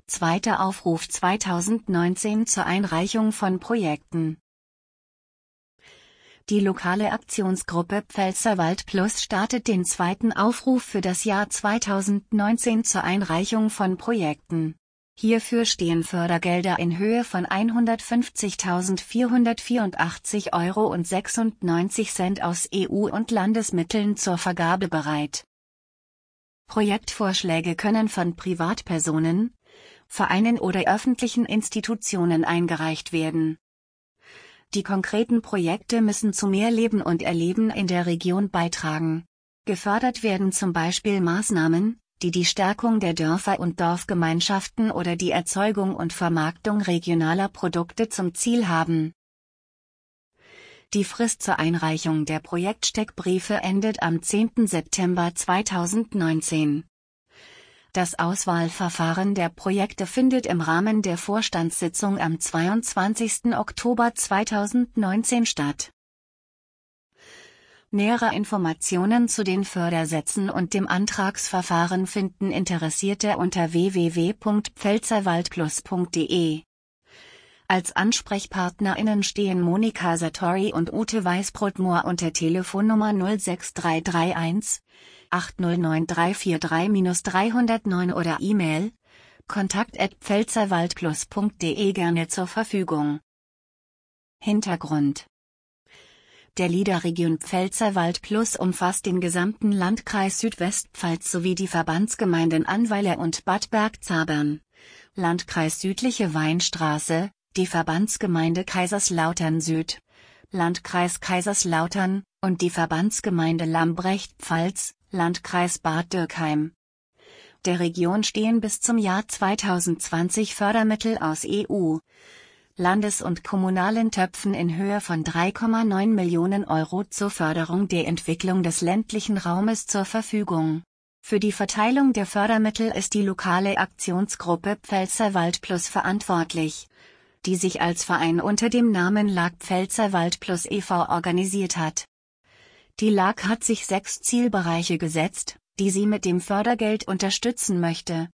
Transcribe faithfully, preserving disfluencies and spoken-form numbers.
Zweiter Aufruf zweitausendneunzehn zur Einreichung von Projekten. Die lokale Aktionsgruppe Pfälzerwald Plus startet den zweiten Aufruf für das Jahr zweitausendneunzehn zur Einreichung von Projekten. Hierfür stehen Fördergelder in Höhe von hundertfünfzigtausendvierhundertvierundachtzig Euro und sechsundneunzig Cent aus E U- und Landesmitteln zur Vergabe bereit. Projektvorschläge können von Privatpersonen, Vereinen oder öffentlichen Institutionen eingereicht werden. Die konkreten Projekte müssen zu mehr Leben und Erleben in der Region beitragen. Gefördert werden zum Beispiel Maßnahmen, die die Stärkung der Dörfer und Dorfgemeinschaften oder die Erzeugung und Vermarktung regionaler Produkte zum Ziel haben. Die Frist zur Einreichung der Projektsteckbriefe endet am zehnten September zweitausendneunzehn. Das Auswahlverfahren der Projekte findet im Rahmen der Vorstandssitzung am zweiundzwanzigsten Oktober zweitausendneunzehn statt. Nähere Informationen zu den Fördersätzen und dem Antragsverfahren finden Interessierte unter w w w punkt pfälzerwaldplus punkt de. Als AnsprechpartnerInnen stehen Monika Satori und Ute Weißbrotmoor unter Telefonnummer null sechs drei drei eins acht null neun drei vier drei drei null neun oder E-Mail kontakt at pfälzerwaldplus punkt de gerne zur Verfügung. Hintergrund: Der LEADER-Region Pfälzerwald Plus umfasst den gesamten Landkreis Südwestpfalz sowie die Verbandsgemeinden Annweiler und Bad Bergzabern, Landkreis Südliche Weinstraße, die Verbandsgemeinde Kaiserslautern Süd, Landkreis Kaiserslautern, und die Verbandsgemeinde Lambrecht-Pfalz, Landkreis Bad Dürkheim. Der Region stehen bis zum Jahr zweitausendzwanzig Fördermittel aus E U, Landes- und kommunalen Töpfen in Höhe von drei Komma neun Millionen Euro zur Förderung der Entwicklung des ländlichen Raumes zur Verfügung. Für die Verteilung der Fördermittel ist die lokale Aktionsgruppe Pfälzerwald Plus verantwortlich, die sich als Verein unter dem Namen L A G Pfälzerwald Plus e V organisiert hat. Die L A G hat sich sechs Zielbereiche gesetzt, die sie mit dem Fördergeld unterstützen möchte.